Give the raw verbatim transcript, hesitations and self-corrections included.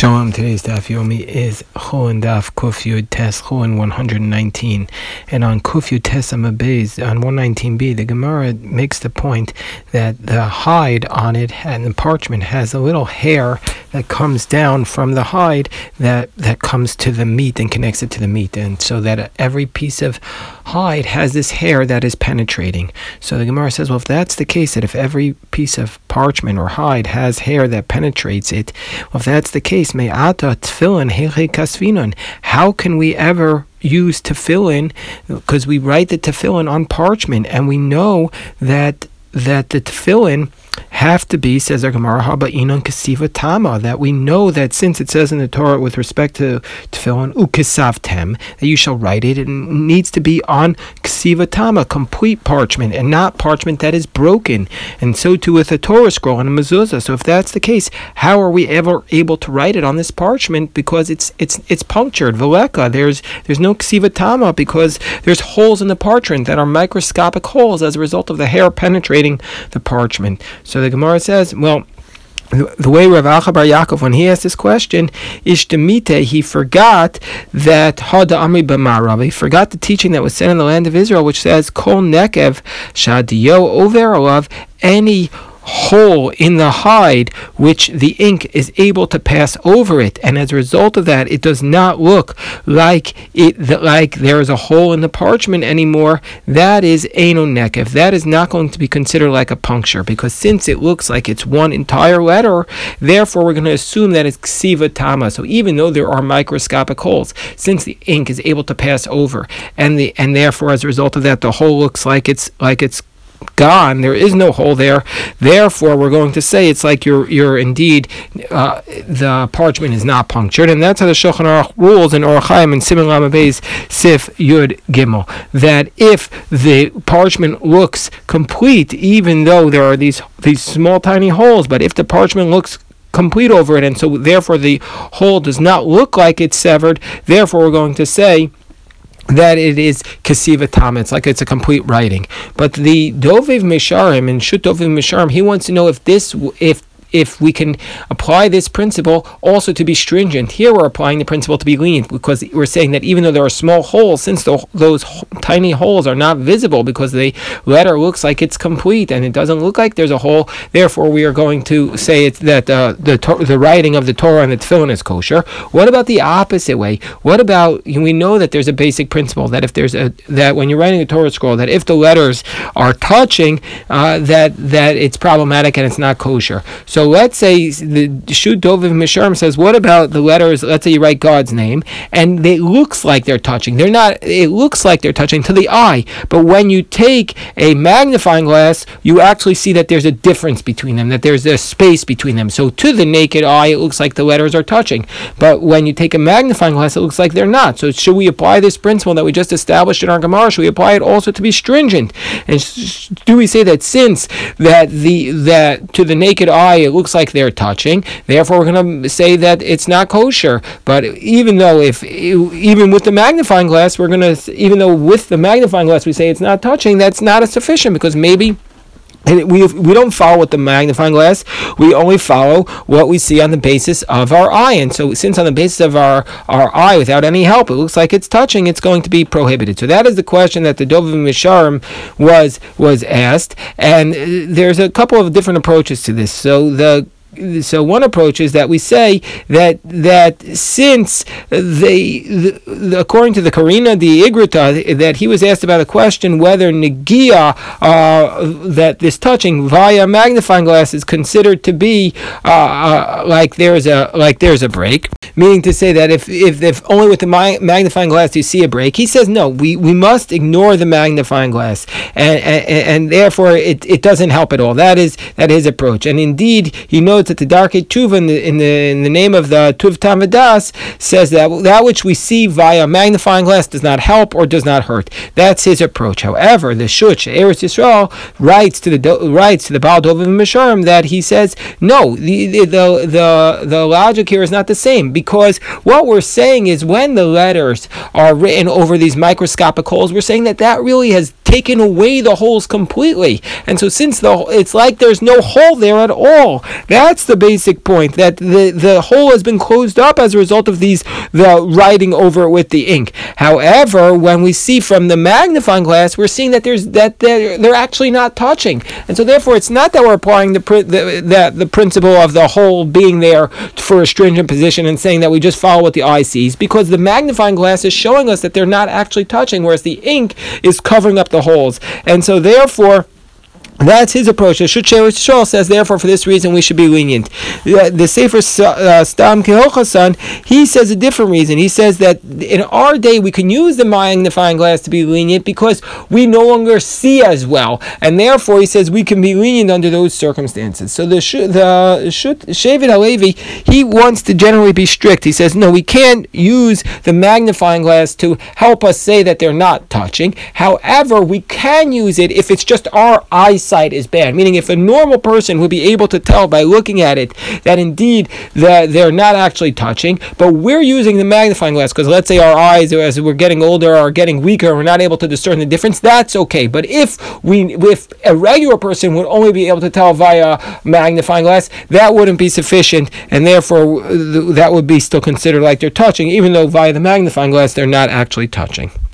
Shalom. Today's Daf Yomi is Chulin Daf Kuf Yud Tes Chulin one hundred nineteen, and on Kuf Yud Tes Amabez on one nineteen b, the Gemara makes the point that the hide on it and the parchment has a little hair that comes down from the hide that that comes to the meat and connects it to the meat, and so that every piece of hide has this hair that is penetrating. So the Gemara says, well, if that's the case, that if every piece of parchment or hide has hair that penetrates it, well, if that's the case, me'ata tefillin heiche kasvinon, how can we ever use tefillin? Because we write the tefillin on parchment, and we know that that the tefillin have to be, says our Gemara, haba'inon kesiva tama, that we know that since it says in the Torah with respect to tefillin, ukesavtem, that you shall write it, it needs to be on kesiva tama, complete parchment, and not parchment that is broken. And so too with a Torah scroll and a mezuzah. So if that's the case, how are we ever able to write it on this parchment? Because it's it's it's punctured, veleka. There's there's no kesiva tama because there's holes in the parchment that are microscopic holes as a result of the hair penetrating the parchment. So the Gemara says, well, the way Rav Acha Bar Yaakov, when he asked this question, Ishtemite, he forgot that Hada Amri B'Marav, he forgot the teaching that was said in the land of Israel, which says, Kol Nekev Shadiyo Over Alav, any hole in the hide which the ink is able to pass over it, and as a result of that, it does not look like it like there is a hole in the parchment anymore. That is Eino Nekev. That is not going to be considered like a puncture, because since it looks like it's one entire letter, therefore we're going to assume that it's Ksiva Tama. So even though there are microscopic holes, since the ink is able to pass over, and the and therefore as a result of that, the hole looks like it's like it's gone, there is no hole there, therefore we're going to say it's like you're you're indeed uh, the parchment is not punctured. And that's how the Shulchan Aruch rules in Orach Chaim and Siman Lamed Beis Sif Yud Gimel, that if the parchment looks complete, even though there are these these small tiny holes, but if the parchment looks complete over it, and so therefore the hole does not look like it's severed, therefore we're going to say that it is kesiva tam. It's like it's a complete writing. But the Doviv Misharim and Shut Doviv Misharim, he wants to know if this, if if we can apply this principle also to be stringent. Here we're applying the principle to be lenient, because we're saying that even though there are small holes, since the, those ho- tiny holes are not visible because the letter looks like it's complete and it doesn't look like there's a hole, therefore we are going to say it's that uh, the to- the writing of the Torah and the tefillin is kosher. What about the opposite way? What about, we know that there's a basic principle that if there's a that when you're writing a Torah scroll, that if the letters are touching, uh, that that it's problematic and it's not kosher. So So let's say the Shut Doviv Misharim says, what about the letters? Let's say you write God's name, and it looks like they're touching. They're not. It looks like they're touching to the eye, but when you take a magnifying glass, you actually see that there's a difference between them. That there's a space between them. So to the naked eye, it looks like the letters are touching, but when you take a magnifying glass, it looks like they're not. So should we apply this principle that we just established in our Gemara? Should we apply it also to be stringent? And do we say that since that the that to the naked eye it looks like they're touching, therefore we're going to say that it's not kosher? But even though if even with the magnifying glass, we're going to even though with the magnifying glass we say it's not touching, that's not as sufficient, because maybe And we we don't follow with the magnifying glass. We only follow what we see on the basis of our eye. And so since on the basis of our, our eye, without any help, it looks like it's touching, it's going to be prohibited. So that is the question that the Doviv Misharim was was asked. And there's a couple of different approaches to this. So the So one approach is that we say that that since they, the, the, according to the Karina the Igrita, that he was asked about a question whether negia, uh, that this touching via magnifying glass is considered to be uh, uh, like there's a like there's a break, meaning to say that if if, if only with the ma- magnifying glass you see a break. He says no, we, we must ignore the magnifying glass, and and, and therefore it, it doesn't help at all. That is that is his approach, and indeed he knows that the Darkei Tuva in the, in the in the name of the Tuv Tamadas says that that which we see via magnifying glass does not help or does not hurt. That's his approach. However, the Shuch Eretz Yisrael writes to the writes to the Baal Doviv Misharim that he says no, the the the the logic here is not the same, because what we're saying is when the letters are written over these microscopic holes, we're saying that that really has taken away the holes completely. And so since the it's like there's no hole there at all. That's the basic point, that the, the hole has been closed up as a result of these the writing over it with the ink. However, when we see from the magnifying glass, we're seeing that there's that they're, they're actually not touching. And so therefore it's not that we're applying the the, the the principle of the hole being there for a stringent position and saying that we just follow what the eye sees, because the magnifying glass is showing us that they're not actually touching, whereas the ink is covering up the holes. And so therefore that's his approach. The Shul says, therefore, for this reason, we should be lenient. The, the Sefer uh, Stam Kehochasan, he says a different reason. He says that in our day, we can use the magnifying glass to be lenient because we no longer see as well. And therefore, he says we can be lenient under those circumstances. So the the Shevet HaLevi, he wants to generally be strict. He says, no, we can't use the magnifying glass to help us say that they're not touching. However, we can use it if it's just our eyesight is bad, meaning if a normal person would be able to tell by looking at it that indeed the, they're not actually touching, but we're using the magnifying glass because let's say our eyes as we're getting older are getting weaker, we're not able to discern the difference, that's okay. But if we if a regular person would only be able to tell via magnifying glass, that wouldn't be sufficient, and therefore that would be still considered like they're touching, even though via the magnifying glass they're not actually touching.